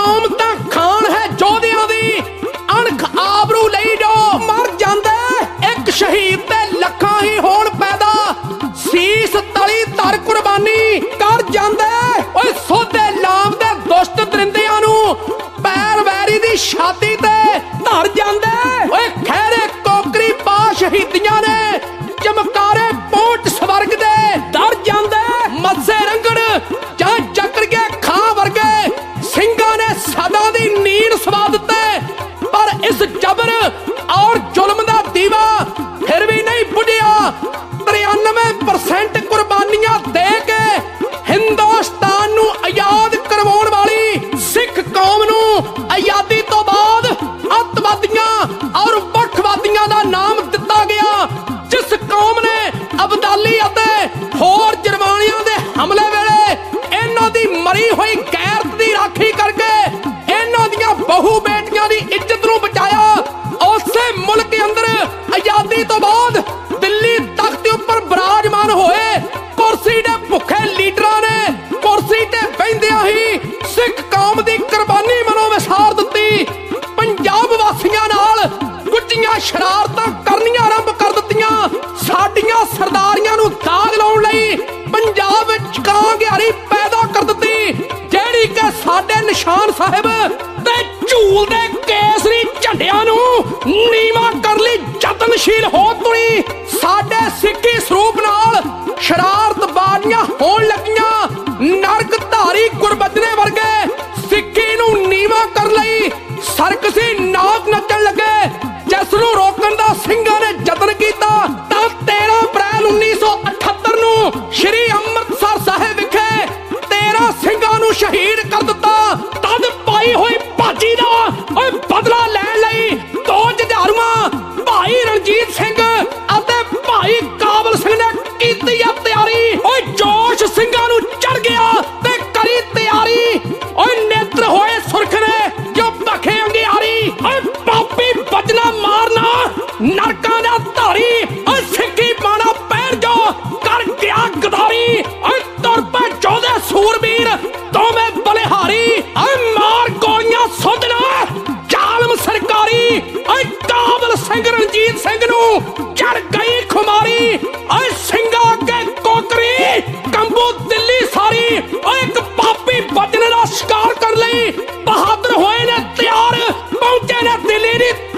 कौम तां खान है जोधियां दी, अणख आबरू लई जो मर जांदे। एक शहीद ते लखां ही होण पैदा, सीस तली तर कुर्बानी कर जांदे। ओए सोधे लाम दे दुष्ट दरिंदियां नूं पैर वैरी दी छाती ते धर जांदे। ओए खैरे कोकरी पा शहीदियां ने चमकारे पोंट स्वर्ग दे दर जांदे। मत्से रंगड़ जां चक्र के खां वर्गे ਸਿੰਘਾਂ ने सदा दी नींद सवा दिते, पर इस जबर और जुल्म दा दीवा फिर भी नहीं बुझिया। 93% कुर्बानियां दे के हिंदुस्तान नूं आजाद करवाउण वाली सिख कौम नूं आजादी तो बाद अतवादियां और वखवादियां दा नाम दिता गया। जिस कौम ने अबदाली अते होर जरमानियां दे हमले वेले इन्हां दी मरी हुई गैरत दी राखी करके इन्हां दियां बहु बेटियां दी इज्जत नूं बचाया, उसे मुल्क अंदर आजादी तो बाद दिल्ली तख्त उपर विराजमान होए कुर्सी दे भुखे लीडरां ने कुर्सी ते बहिंदियां ही सिख कौम दी कुर्बानी मनो विसार दित्ती। पंजाब वासियां नाल गुੱਝੀਆਂ शरारतां करनियां आरंभ कर दित्तियां। साडियां सरदारियां नूं दाग लाउण लई पंजाब विच कांघियारी पैदा कर दित्ती, ਜਿਹੜੀ कि साडे निशान साहिब ते झूल दे केसरी झंडियां नूं नीवा कर लई यतनशील हो तुरी। साडे सिੱਖੀ ਸਰੂਪ नाल शरारतबाजियां होण लगियां। नरक धारी गुरबदने वर्गे सिੱਖੀ नूं नीवा कर लई सरकसी नाच नचण लगे, जिस नूं रोकण दा ਸਿੰਘਾਂ ने यतन कीता तां 13 अप्रैल 1978 नूं श्री ਅੰਮ੍ਰਿਤਸਰ ਸਾਹਿਬ विखे 13 ਸਿੰਘਾਂ नूं शहीद कर दिता। तद पाई हुई भाजी दा ओए बदला लैण लई 2 जुझारूआं भाई रणजीत सिंह अते भाई काबल सिंह ने कीती आ तैयारी। ओए जोश ਸਿੰਘਾਂ नूं चढ़ गया ते करी तैयारी। ओए नेत्र होए सुरख ने जो भखे अंगियारी। ओए पापी बजना मारना नरकां दा धारी। ओए सिੱਖੀ पाना पैर जो कर गया गदारी। ओए तुर पे जोधे सूरबीर दोवें बलिहारी। ओए मार गोलियां सुधना जालम सरकारी। ओए काबल सिंह रणजीत सिंह नूं चढ़ गई खुमारी। ओए ਸਿੰਘਾਂ अगे कोकरी कंबू दिल्ली सारी। ओए एक पापी बजने दा शिकार कर लई बहादुर होए ने तैयार पहुंचे ने दिल्ली दी